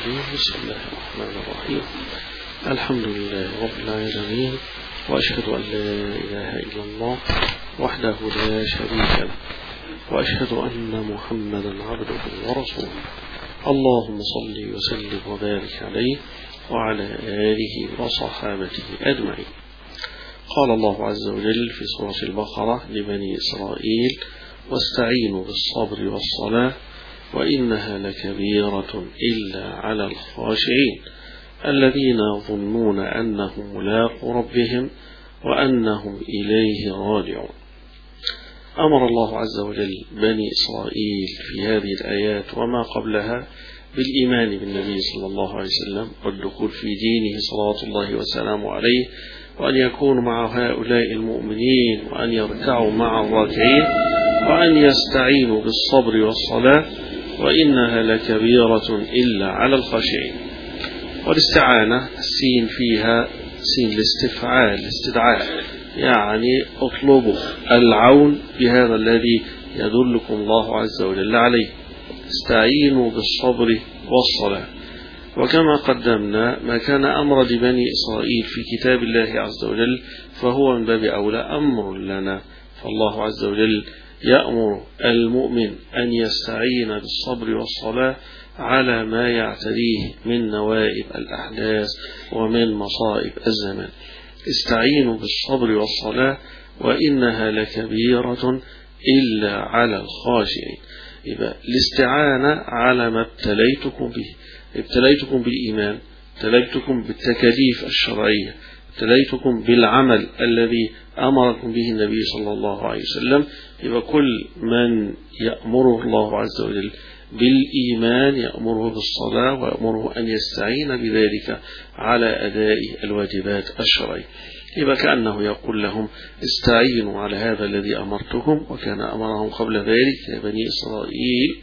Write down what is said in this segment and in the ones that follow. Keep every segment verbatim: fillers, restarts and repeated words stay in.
الرجيم. بسم الله الرحمن الرحيم. الحمد لله رب العالمين، وأشهد أن لا إله إلا الله وحده لا شريك له، وأشهد أن محمدا عبده ورسوله. اللهم صل وسلم وبارك عليه وعلى آله وصحابته أجمعين. قال الله عز وجل في سورة البقرة لبني إسرائيل: واستعينوا بالصبر والصلاة وإنها لكبيرة إلا على الخاشعين الذين يظنون أنهم ملاقو ربهم وأنهم إليه راجعون. أمر الله عز وجل بني إسرائيل في هذه الآيات وما قبلها بالإيمان بالنبي صلى الله عليه وسلم والدخول في دينه صلوات الله وسلامه عليه، وأن يكونوا مع هؤلاء المؤمنين، وأن يركعوا مع الراكعين، وأن يستعينوا بالصبر والصلاة وإنها لكبيرة إلا على الخاشعين. والاستعانة السين فيها سين الاستفعال الاستدعاء، يعني اطلبوا العون بهذا الذي يدلكم الله عز وجل عليه. استعينوا بالصبر والصلاة. وكما قدمنا ما كان أمر لبني إسرائيل في كتاب الله عز وجل فهو من باب أولى أمر لنا، فالله عز وجل يأمر المؤمن أن يستعين بالصبر والصلاة على ما يعتريه من نوائب الأحداث ومن مصائب الزمان. استعينوا بالصبر والصلاة وإنها لكبيرة إلا على الخاشعين. يبقى الاستعانة على ما ابتليتكم به، ابتليتكم بالإيمان، ابتليتكم بالتكاليف الشرعية، ابتليتكم بالعمل الذي أمركم به النبي صلى الله عليه وسلم. يبقى كل من يأمره الله عز وجل بالإيمان يأمره بالصلاة ويأمره أن يستعين بذلك على أداء الواجبات الشرعية. يبقى كأنه يقول لهم: استعينوا على هذا الذي أمرتكم. وكان أمرهم قبل ذلك يا بني إسرائيل،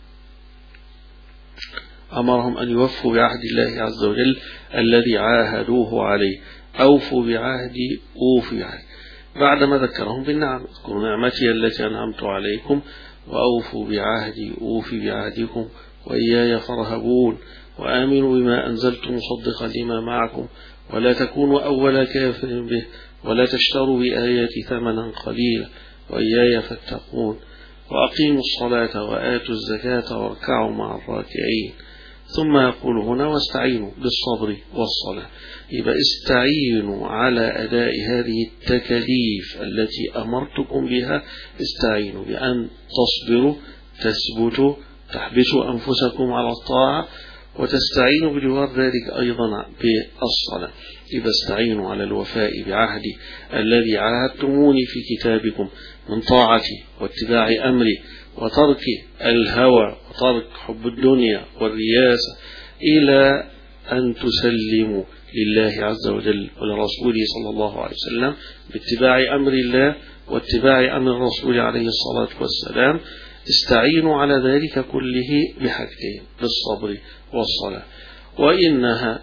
أمرهم أن يوفوا بعهد الله عز وجل الذي عاهدوه عليه. أوفوا بعهدي أوفي بعهدي، بعدما ذكرهم بالنعم: اذكروا نعمتي التي أنعمت عليكم وأوفوا بعهدي أوفي بعهدكم وإياي فارهبون وآمنوا بما أنزلت مصدقا لما معكم ولا تكونوا أول كافر به ولا تشتروا بآياتي ثمنا قليلا وإياي فاتقون وأقيموا الصلاة وآتوا الزكاة واركعوا مع الراكعين. ثم يقول هنا: واستعينوا بالصبر والصلاة. يبقى استعينوا على أداء هذه التكاليف التي أمرتكم بها. استعينوا بأن تصبروا، تثبتوا، تحبسوا أنفسكم على الطاعة، وتستعينوا بجوار ذلك أيضا بالصلاة. إذا استعينوا على الوفاء بعهدي الذي عاهدتموني في كتابكم من طاعتي واتباع أمري وترك الهوى وترك حب الدنيا والرياسة، إلى أن تسلموا لله عز وجل ولرسوله صلى الله عليه وسلم باتباع أمر الله واتباع أمر الرسول عليه الصلاة والسلام. استعينوا على ذلك كله بحاجتين: بالصبر والصلاة. وإنها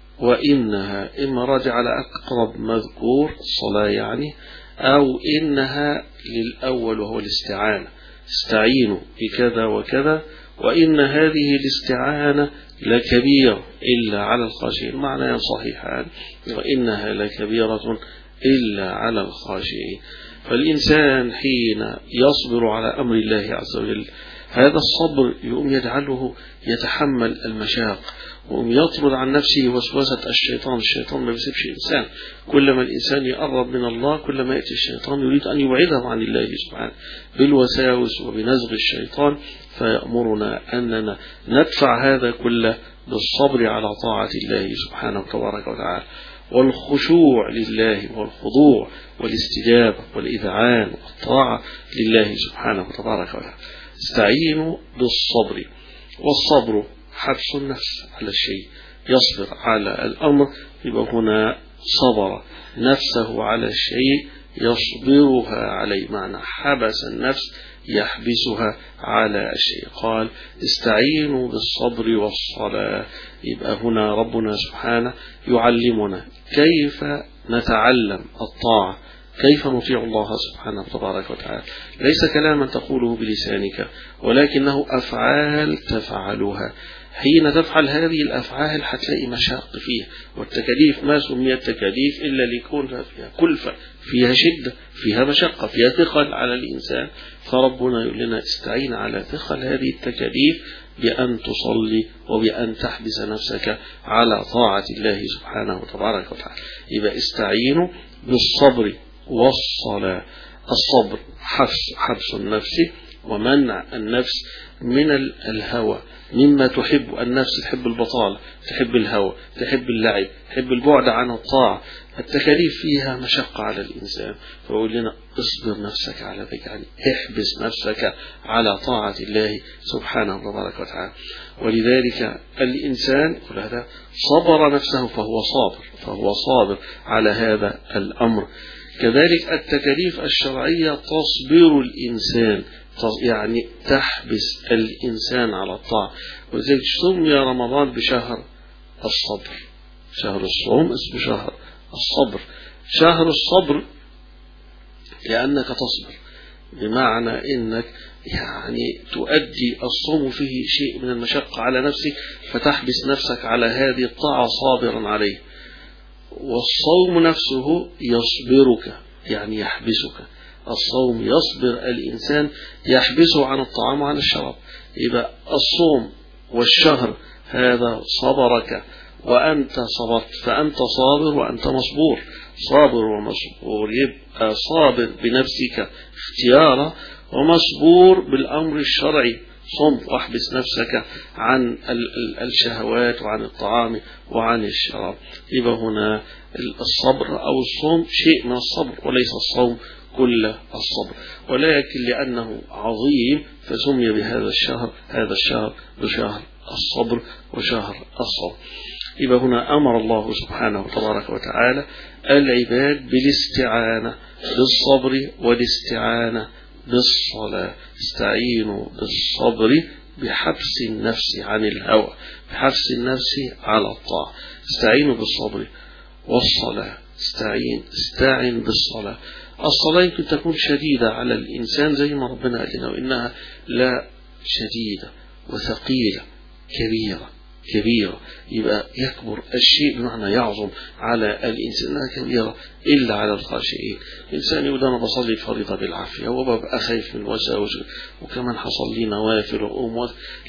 وإنها إما راجع على أقرب مذكور الصلاة يعني، أو إنها للأول وهو الاستعانة. استعينوا بكذا وكذا، وإن هذه الاستعانة لكبير إلا على الخاشعين، معنى صحيحان: وإنها لكبيرة إلا على الخاشعين. فالإنسان حين يصبر على أمر الله عز وجل هذا الصبر يقوم يجعله يتحمل المشاق، ويقوم يطرد عن نفسه وسوسة الشيطان. الشيطان ما بيسيبش إنسان، كلما الإنسان يقرب من الله كلما يأتي الشيطان يريد أن يبعده عن الله سبحانه بالوساوس وبنزغ الشيطان. فيأمرنا أننا ندفع هذا كله بالصبر على طاعة الله سبحانه تبارك وتعالى، والخشوع لله والخضوع والاستجابة والإذعان والطاعة لله سبحانه تبارك وتعالى. استعينوا بالصبر. والصبر حبس النفس على الشيء، يصبر على الأمر. يبقى هنا صبر نفسه على الشيء يصبرها عليه، معنى حبس النفس يحبسها على الشيء. قال: استعينوا بالصبر والصلاة. يبقى هنا ربنا سبحانه يعلمنا كيف نتعلم الطاعة، كيف نطيع الله سبحانه تبارك وتعالى. ليس كلاما تقوله بلسانك، ولكنه أفعال تفعلها. حين تفعل هذه الأفعال هتلاقي مشاق فيها، والتكاليف ما سميت تكاليف إلا ليكون فيها كلفة، فيها شدة، فيها مشقة، فيها ثقل على الإنسان. فربنا يقول لنا استعين على ثقل هذه التكاليف بأن تصلي وبأن تحبس نفسك على طاعة الله سبحانه وتبارك وتعالى. يبقى استعينوا بالصبر والصلاة. الصبر حبس, حبس النفس ومنع النفس من الهوى، مما تحب النفس، تحب البطالة، تحب الهوى، تحب اللعب، تحب البعد عن الطاعة. التكاليف فيها مشقة على الإنسان، فقول لنا اصبر نفسك على ذلك، يعني احبس نفسك على طاعة الله سبحانه وتبارك وتعالى. ولذلك الإنسان كل هذا صبر نفسه فهو صابر، فهو صابر على هذا الأمر. كذلك التكاليف الشرعية تصبر الإنسان، يعني تحبس الإنسان على الطاعة. ولذلك سمي رمضان بشهر الصبر، شهر الصوم اسمه شهر الصبر، شهر الصبر لأنك تصبر، بمعنى إنك يعني تؤدي الصوم فيه شيء من المشقة على نفسك، فتحبس نفسك على هذه الطاعة صابرا عليه. والصوم نفسه يصبرك، يعني يحبسك. الصوم يصبر الإنسان، يحبسه عن الطعام وعن الشراب. يبقى الصوم والشهر هذا صبرك وأنت صبرت، فأنت صابر وأنت مصبور. صابر ومصبور، يبقى صابر بنفسك اختيارا، ومصبور بالأمر الشرعي. صم واحبس نفسك عن الشهوات وعن الطعام وعن الشراب. يبقى هنا الصبر أو الصوم شيء من الصبر، وليس الصوم كل الصبر، ولكن لأنه عظيم فسمي بهذا الشهر، هذا الشهر بشهر الصبر وشهر الصبر. يبقى هنا أمر الله سبحانه وتبارك وتعالى العباد بالاستعانة بالصبر والاستعانة بالصلاة. استعينوا بالصبر بحبس النفس عن الهوى، بحبس النفس على الطاعة. استعينوا بالصبر والصلاة. استعين استعين بالصلاة. الصلاة يمكن تكون شديدة على الإنسان زي ما ربنا قال لنا، وإنها لا شديدة وثقيلة كبيرة كبيرة. يبقى يكبر الشيء بمعنى يعظم على الإنسان، لا كبيرة إلا على الخاشعين. الإنسان يقول أنا بصلي فريضة بالعافية وببقى خايف من الوساوس، وكمان حصل لي نوافل وأقوم.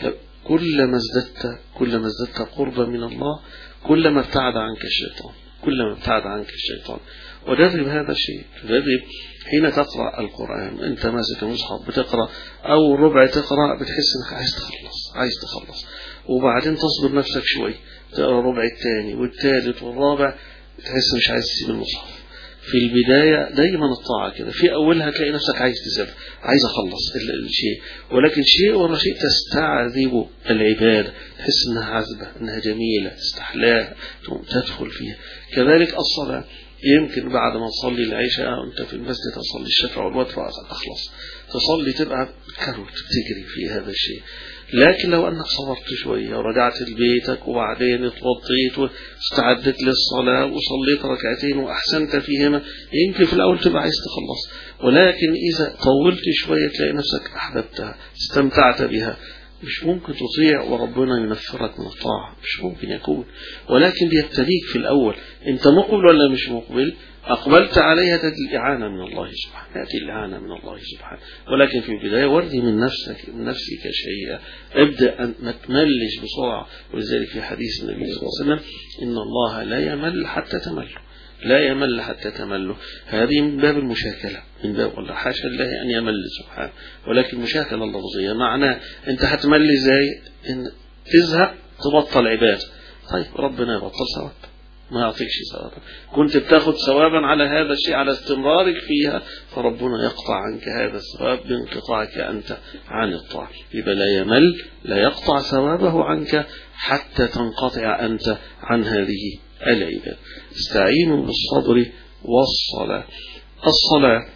كلما ازددت كلما ازددت قربا من الله كلما ابتعد عنك الشيطان، كلما ابتعد عنك الشيطان. ودرب هذا الشيء، تدرب حين تقرأ القرآن، أنت ماسك المصحف بتقرأ أو ربع تقرأ، بتحس أنك عايز تخلص عايز تخلص وبعدين تصبر نفسك شوي، تقرأ الربع الثاني والثالث والرابع، بتحس مش عايز تسيب المصحف. في البداية دايما الطاعة كده، في أولها تلاقي نفسك عايز تسيب، عايز أخلص الشيء، ولكن شيء ورا شيء تستعذب العبادة، تحس أنها عذبة، أنها جميلة، تستحلاها، تدخل فيها. كذلك الصلاة، يمكن بعد ما تصلي العشاء وانت في المسجد تصلي الشفع والوتر أخلص، تصلي تبقى كروت بتجري في هذا الشيء. لكن لو أنك صبرت شوية ورجعت لبيتك وبعدين اتوضيت واستعدت للصلاة وصليت ركعتين وأحسنت فيهما، يمكن في الأول تبقى عايز تخلص، ولكن إذا طولت شوية تلاقي نفسك أحببتها، استمتعت بها. مش ممكن تطيع وربنا ينفرك من الطاعة، مش ممكن يكون، ولكن بيبتليك في الأول. أنت مقبل ولا مش مقبل؟ أقبلت عليها تأتي الإعانة من الله سبحانه، تأتي الإعانة من الله سبحانه. ولكن في البداية وردي من نفسك من نفسك شيئا، ابدأ أن ما تملش بسرعة. ولذلك في حديث النبي صلى الله عليه وسلم إن الله لا يمل حتى تمله، لا يمل حتى تمله. هذه من باب المشاكلة، من باب والله حاشا الله أن يمل سبحانه، ولكن مشاكلة اللفظية معناه أنت هتمل إزاي؟ إن تزهق تبطل عبادة. طيب ربنا يبطل ثواب، ما يعطيكش ثوابا. كنت بتاخد ثوابا على هذا الشيء على استمرارك فيها، فربنا يقطع عنك هذا الثواب بانقطاعك أنت عن الطاعة. يبقى لا يمل، لا يقطع ثوابه عنك حتى تنقطع أنت عن هذه العبادة. استعينوا بالصبر والصلاة. الصلاة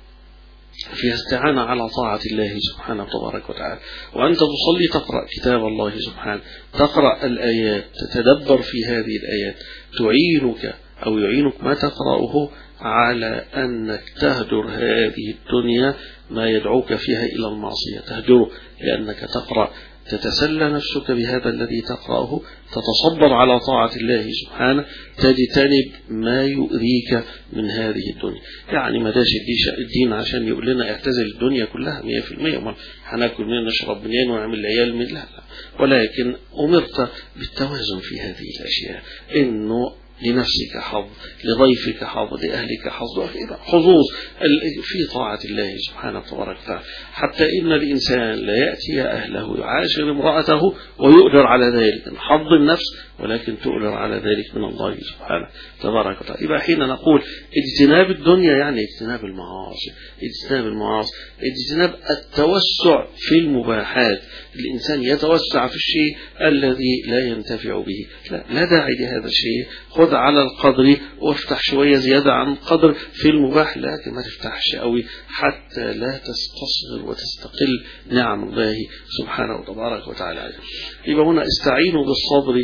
فيها استعانة على طاعة الله سبحانه وتبارك وتعالى، وأنت تصلي تقرأ كتاب الله سبحانه، تقرأ الآيات، تتدبر في هذه الآيات، تعينك أو يعينك ما تقرأه على أنك تهدر هذه الدنيا ما يدعوك فيها إلى المعصية، تهدره لأنك تقرأ تتسلى نفسك بهذا الذي تقرأه، تتصبر على طاعة الله سبحانه، تجتنب ما يؤذيك من هذه الدنيا. يعني ما داش الدين عشان يقول لنا اعتزل الدنيا كلها مئة في المئة، ما هناكل منين نشرب منين ونعمل العيال من، لا لا، ولكن أمرت بالتوازن في هذه الأشياء، إنه لنفسك حظ، لضيفك حظ، لأهلك حظ، حظوظ في طاعة الله سبحانه وتعالى، حتى إن الإنسان لا يأتي أهله يعاشر امرأته ويؤجر على ذلك، حظ النفس، ولكن تؤجر على ذلك من الله سبحانه تبارك وتعالى. يبقى حين نقول اجتناب الدنيا يعني اجتناب المعاصي، اجتناب المعاصي، اجتناب التوسع في المباحات، الإنسان يتوسع في الشيء الذي لا ينتفع به، لا, لا داعي لهذا الشيء، خذ على القدر وافتح شوية زيادة عن قدر في المباح، لكن ما تفتحش قوي حتى لا تستصغر وتستقل نعم الله سبحانه وتبارك وتعالى. يبقى هنا استعينوا بالصبر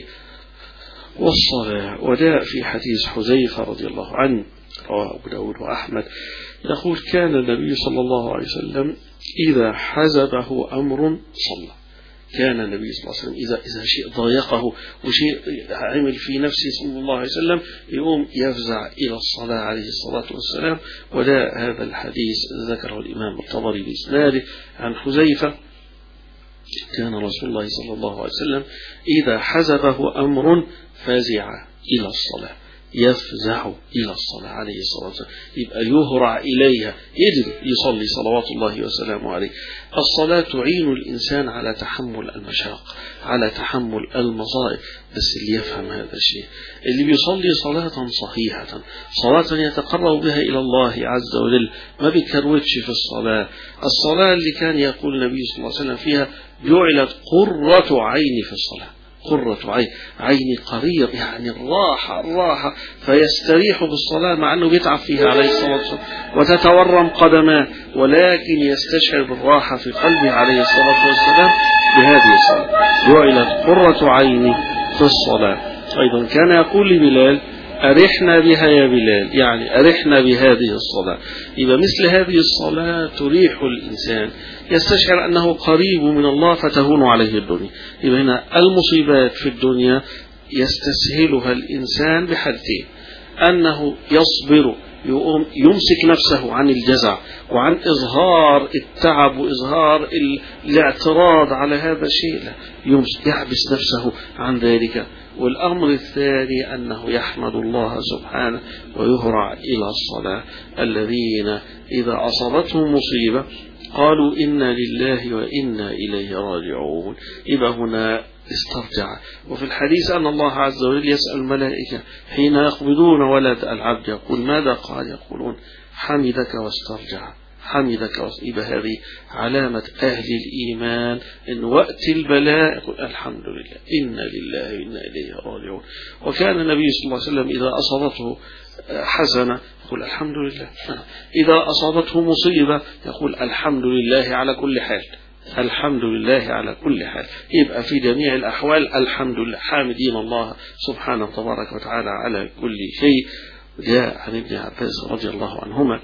والصلاة. وجاء في حديث حذيفة رضي الله عنه رواه أبو داود وأحمد يقول كان النبي صلى الله عليه وسلم إذا حزبه أمر صلى. كان النبي صلى الله عليه وسلم إذا إذا شيء ضايقه وشيء عمل في نفسه صلى الله عليه وسلم يقوم يفزع إلى الصلاة عليه الصلاة والسلام. وجاء هذا الحديث ذكره الإمام الطبري بإسناده عن حذيفة كان رسول الله صلى الله عليه وسلم إذا حزبه أمر فزع إلى الصلاة، يفزع إلى الصلاة عليه الصلاة والسلام، يبقى يهرع إليها، يجري يصلي صلوات الله وسلامه عليه. الصلاة تعين الإنسان على تحمل المشاق، على تحمل المصائب، بس اللي يفهم هذا الشيء، اللي بيصلي صلاة صحيحة، صلاة يتقرب بها إلى الله عز وجل، ما بيكروتش في الصلاة. الصلاة اللي كان يقول النبي صلى الله عليه وسلم فيها جعلت قرة عيني في الصلاة، قرة عين، عيني قرير، يعني الراحة الراحة، فيستريح بالصلاة مع أنه بيتعب فيها عليه الصلاة والسلام وتتورم قدماه، ولكن يستشعر بالراحة في قلبه عليه الصلاة والسلام بهذه الصلاة. جعلت قرة عيني في الصلاة. أيضا كان يقول لبلال أرحنا بها يا بلال، يعني أرحنا بهذه الصلاة. يبقى مثل هذه الصلاة تريح الإنسان، يستشعر أنه قريب من الله فتهون عليه الدنيا. يبقى هنا المصيبات في الدنيا يستسهلها الإنسان بحالتين، أنه يصبر، يقوم يمسك نفسه عن الجزع وعن إظهار التعب وإظهار الاعتراض على هذا الشيء، لا يمسك، يحبس نفسه عن ذلك. والأمر الثاني أنه يحمد الله سبحانه ويهرع إلى الصلاة. الذين إذا أصابتهم مصيبة قالوا إنا لله وإنا إليه راجعون، يبقى هنا استرجع. وفي الحديث أن الله عز وجل يسأل الملائكة حين يقبضون ولد العبد يقول ماذا قال؟ يقولون حمدك واسترجع، حمدك واسترجع. يبقى هذه علامة أهل الإيمان، إن وقت البلاء يقول الحمد لله إنا لله وإنا إليه راجعون. وكان النبي صلى الله عليه وسلم إذا أصابته حسنة يقول الحمد لله، إذا أصابته مصيبة يقول الحمد لله على كل حال، الحمد لله على كل حال. يبقى في جميع الأحوال الحمد لله، حامدين الله سبحانه وتبارك وتعالى على كل شيء. جاء عن ابن عباس رضي الله عنهما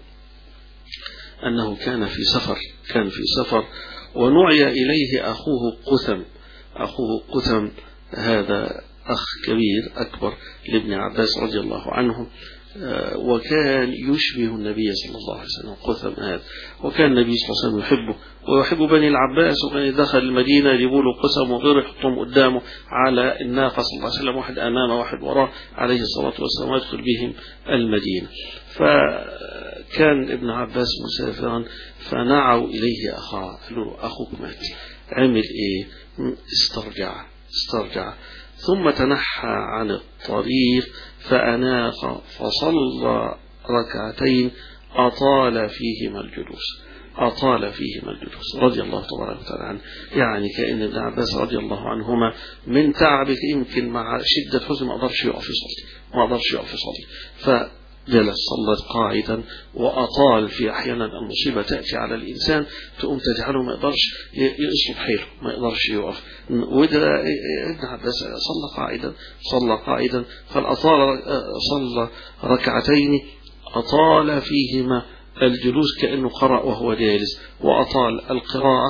أنه كان في سفر كان في سفر ونعي إليه أخوه قثم. أخوه قثم هذا أخ كبير أكبر لابن عباس رضي الله عنه، وكان يشبه النبي صلى الله عليه وسلم قثم هذا، وكان النبي صلى الله عليه وسلم يحبه ويحب بني العباس، وكان دخل المدينة يجيبوا له قثم وغيره يحطهم قدامه على الناقة صلى الله عليه وسلم، واحد أمامه واحد وراه عليه الصلاة والسلام، ويدخل بهم المدينة. فكان ابن عباس مسافرا فنعوا إليه أخاه، قالوا له أخوك مات. عمل إيه؟ استرجع استرجع ثم تنحى عن الطريق فأناق فصلى ركعتين أطال فيهما الجلوس أطال فيهما الجلوس رضي الله تبارك وتعالى عنه. يعني كأن ابن عباس رضي الله عنهما من تعبك يمكن مع شدة حزن ما قدرش يقف يصلي ما قدرش يقف يصلي فجلس صلى قاعدا وأطال. في أحيانا المصيبة تأتي على الإنسان تقوم تجعله ما يقدرش يصلب حيله، ما يقدرش يقف. وده ابن عباس صلى قاعدا صلى قاعدا فالأطال صلى ركعتين أطال فيهما الجلوس كأنه قرأ وهو جالس، وأطال القراءة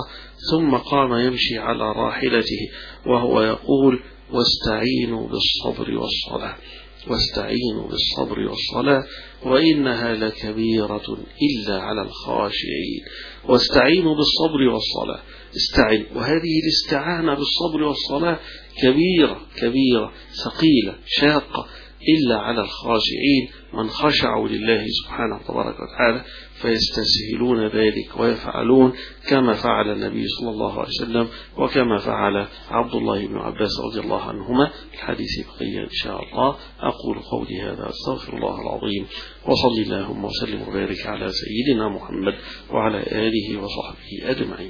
ثم قام يمشي على راحلته وهو يقول واستعينوا بالصبر والصلاة واستعينوا بالصبر والصلاة وإنها لكبيرة إلا على الخاشعين. واستعينوا بالصبر والصلاة، استعين، وهذه الاستعانة بالصبر والصلاة كبيرة كبيرة ثقيلة شاقة إلا على الخاشعين، من خشعوا لله سبحانه تبارك وتعالى فيستسهلون ذلك ويفعلون كما فعل النبي صلى الله عليه وسلم وكما فعل عبد الله بن عباس رضي الله عنهما. الحديث بقية إن شاء الله. أقول قولي هذا أستغفر الله العظيم، وصلي اللهم وسلم وبارك على سيدنا محمد وعلى آله وصحبه أجمعين.